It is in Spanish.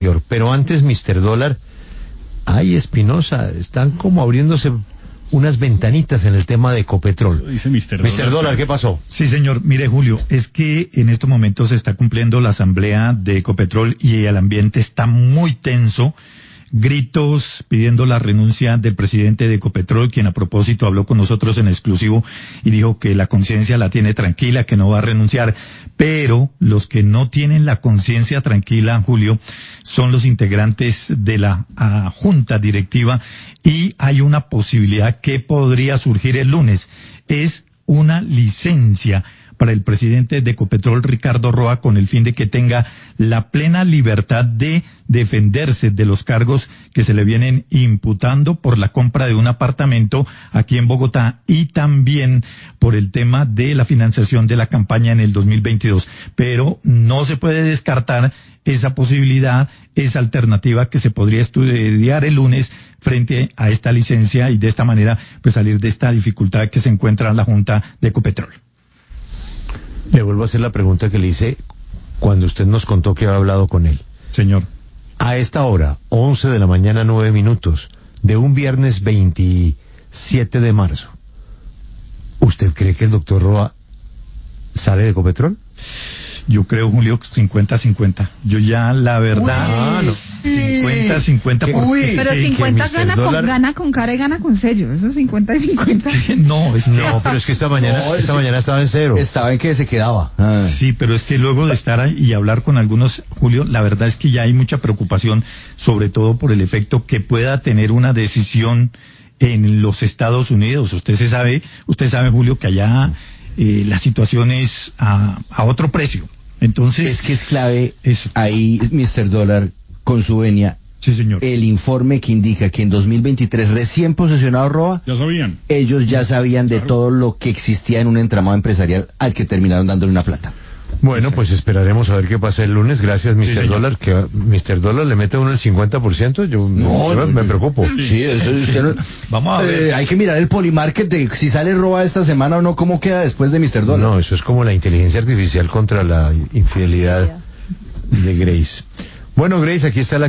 Melchior. Pero antes, Mr. Dólar, ay, Espinosa, están como abriéndose unas ventanitas en el tema de Ecopetrol. Eso dice Mr. Dólar. Mr. Dólar, ¿qué pasó? Sí, señor. Mire, Julio, es que en estos momentos se está cumpliendo la asamblea de Ecopetrol y el ambiente está muy tenso. Gritos pidiendo la renuncia del presidente de Ecopetrol, quien a propósito habló con nosotros en exclusivo y dijo que la conciencia la tiene tranquila, que no va a renunciar. Pero los que no tienen la conciencia tranquila, Julio, son los integrantes de la junta directiva, y hay una posibilidad que podría surgir el lunes. Es una licencia para el presidente de Ecopetrol, Ricardo Roa, con el fin de que tenga la plena libertad de defenderse de los cargos que se le vienen imputando por la compra de un apartamento aquí en Bogotá y también por el tema de la financiación de la campaña en el 2022. Pero no se puede descartar esa posibilidad, esa alternativa que se podría estudiar el lunes frente a esta licencia y de esta manera pues salir de esta dificultad que se encuentra en la Junta de Ecopetrol. Le vuelvo a hacer la pregunta que le hice cuando usted nos contó que había hablado con él. Señor. A esta hora, 11 de la mañana, 9 minutos, de un viernes 27 de marzo, ¿usted cree que el doctor Roa sale de Ecopetrol? Yo creo, Julio, 50-50. Yo ya, la verdad, 50-50. Pero 50 gana con cara y gana con sello. Eso es 50 y 50. No, pero es que esta mañana estaba en cero. Estaba en que se quedaba. Sí, pero es que luego de estar ahí y hablar con algunos, Julio, la verdad es que ya hay mucha preocupación, sobre todo por el efecto que pueda tener una decisión en los Estados Unidos. Usted sabe, Julio, que allá la situación es a otro precio. Entonces, es que es clave eso. Ahí, Mr. Dólar, con su venia. Sí, señor. El informe que indica que en 2023, recién posesionado Roa, ya sabían. Ellos ya sabían de todo lo que existía en un entramado empresarial al que terminaron dándole una plata. Bueno, pues esperaremos a ver qué pasa el lunes. Gracias, Mr. Dólar. Que Mr. Dólar le mete a uno el 50%. Yo me preocupo. Sí, eso usted no... Vamos a ver. Hay que mirar el Polymarket de si sale Roa esta semana o no, cómo queda después de Mr. Dólar. No, eso es como la inteligencia artificial contra la infidelidad de Grace. Bueno, Grace, aquí está la